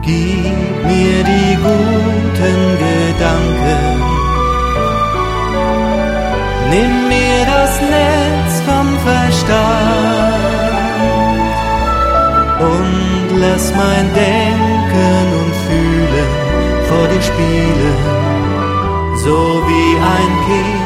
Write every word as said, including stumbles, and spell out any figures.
Gib mir die guten Gedanken, nimm mir das Netz vom Verstand und lass mein Denken und Fühlen vor dir spielen, so wie ein Kind